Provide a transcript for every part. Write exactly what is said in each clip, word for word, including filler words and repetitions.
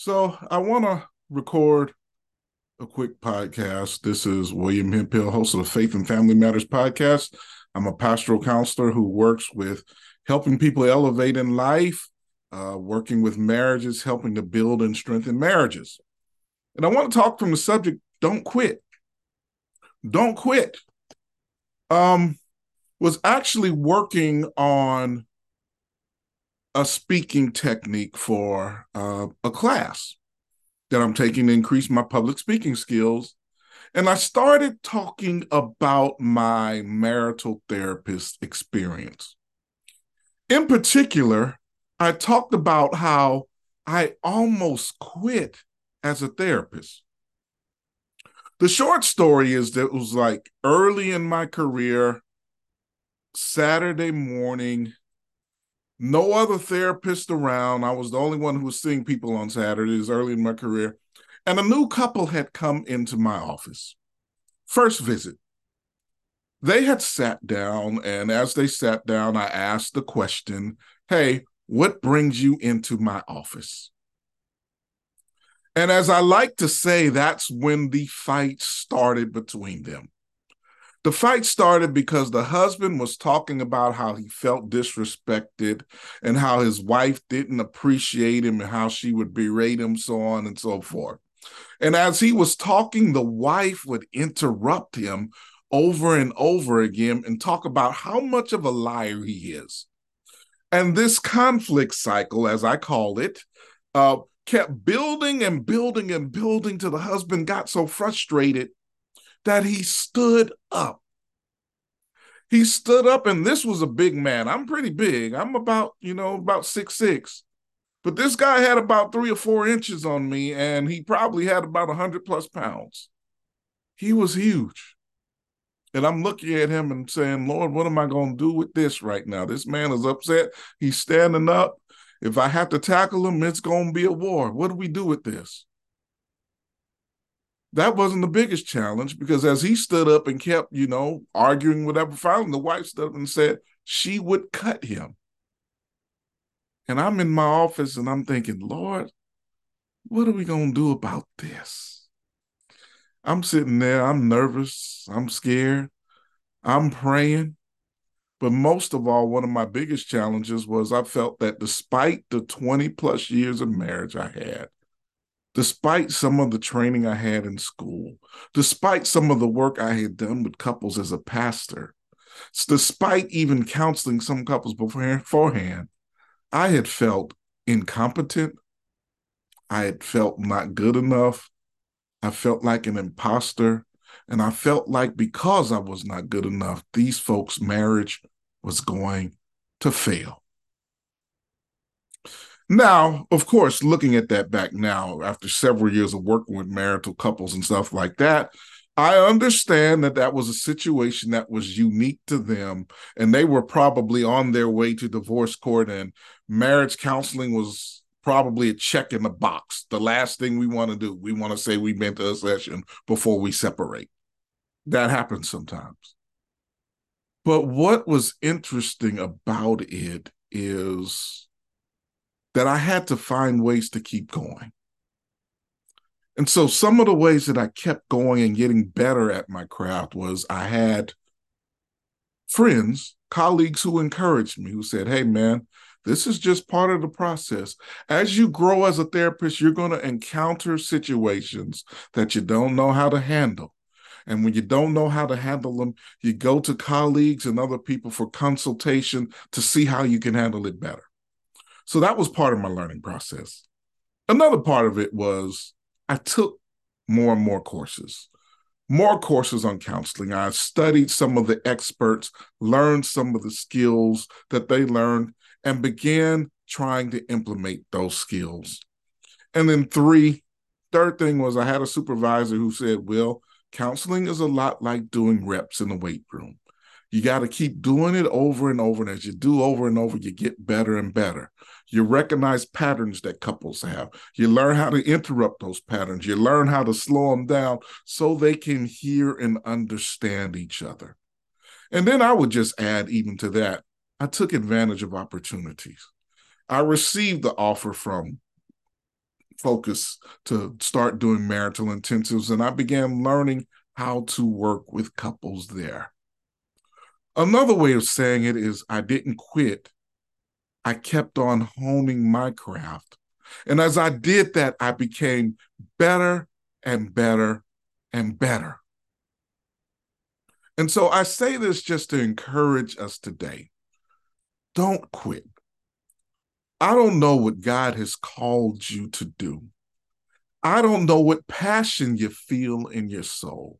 So I want to record a quick podcast. This is William Hemphill, host of the Faith and Family Matters podcast. I'm a pastoral counselor who works with helping people elevate in life, uh, working with marriages, helping to build and strengthen marriages. And I want to talk from the subject, don't quit. Don't quit. Um, was actually working on a speaking technique for uh, a class that I'm taking to increase my public speaking skills. And I started talking about my marital therapist experience. In particular, I talked about how I almost quit as a therapist. The short story is that it was like early in my career, Saturday morning, no other therapist around. I was the only one who was seeing people on Saturdays early in my career. And a new couple had come into my office. First visit. They had sat down, and as they sat down, I asked the question, hey, what brings you into my office? And as I like to say, that's when the fight started between them. The fight started because the husband was talking about how he felt disrespected and how his wife didn't appreciate him and how she would berate him, so on and so forth. And as he was talking, the wife would interrupt him over and over again and talk about how much of a liar he is. And this conflict cycle, as I call it, uh, kept building and building and building till the husband got so frustrated that he stood up. He stood up, and this was a big man. I'm pretty big. I'm about, you know, about six six. But this guy had about three or four inches on me, and he probably had about one hundred plus pounds. He was huge. And I'm looking at him and saying, Lord, what am I going to do with this right now? This man is upset. He's standing up. If I have to tackle him, it's going to be a war. What do we do with this? That wasn't the biggest challenge, because as he stood up and kept, you know, arguing, whatever, finally the wife stood up and said she would cut him. And I'm in my office and I'm thinking, Lord, what are we going to do about this? I'm sitting there, I'm nervous, I'm scared, I'm praying. But most of all, one of my biggest challenges was I felt that despite the twenty plus years of marriage I had, despite some of the training I had in school, despite some of the work I had done with couples as a pastor, despite even counseling some couples beforehand, I had felt incompetent. I had felt not good enough. I felt like an imposter. And I felt like because I was not good enough, these folks' marriage was going to fail. Now, of course, looking at that back now, after several years of working with marital couples and stuff like that, I understand that that was a situation that was unique to them, and they were probably on their way to divorce court, and marriage counseling was probably a check in the box. The last thing we want to do, we want to say we've been to a session before we separate. That happens sometimes. But what was interesting about it is that I had to find ways to keep going. And so some of the ways that I kept going and getting better at my craft was I had friends, colleagues who encouraged me, who said, hey, man, this is just part of the process. As you grow as a therapist, you're going to encounter situations that you don't know how to handle. And when you don't know how to handle them, you go to colleagues and other people for consultation to see how you can handle it better. So that was part of my learning process. Another part of it was I took more and more courses, more courses on counseling. I studied some of the experts, learned some of the skills that they learned, and began trying to implement those skills. And then three, third thing was I had a supervisor who said, Will, counseling is a lot like doing reps in the weight room. You got to keep doing it over and over. And as you do over and over, you get better and better. You recognize patterns that couples have. You learn how to interrupt those patterns. You learn how to slow them down so they can hear and understand each other. And then I would just add even to that, I took advantage of opportunities. I received the offer from focus to start doing marital intensives, and I began learning how to work with couples there. Another way of saying it is I didn't quit. I kept on honing my craft. And as I did that, I became better and better and better. And so I say this just to encourage us today. Don't quit. I don't know what God has called you to do. I don't know what passion you feel in your soul.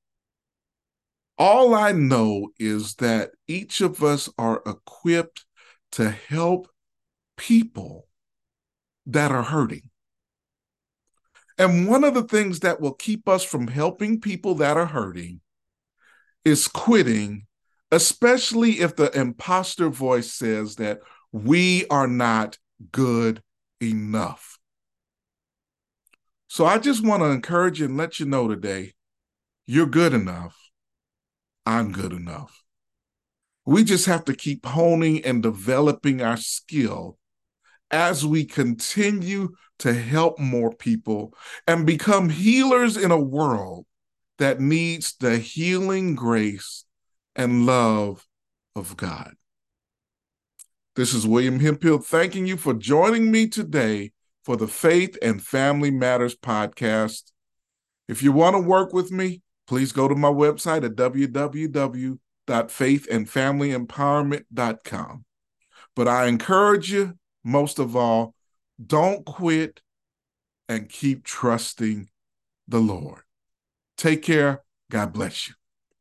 All I know is that each of us are equipped to help people that are hurting. And one of the things that will keep us from helping people that are hurting is quitting, especially if the imposter voice says that we are not good enough. So I just want to encourage you and let you know today, you're good enough. I'm good enough. We just have to keep honing and developing our skill as we continue to help more people and become healers in a world that needs the healing grace and love of God. This is William Hemphill thanking you for joining me today for the Faith and Family Matters podcast. If you want to work with me, please go to my website at w w w dot faith and family empowerment dot com. But I encourage you, most of all, don't quit and keep trusting the Lord. Take care. God bless you.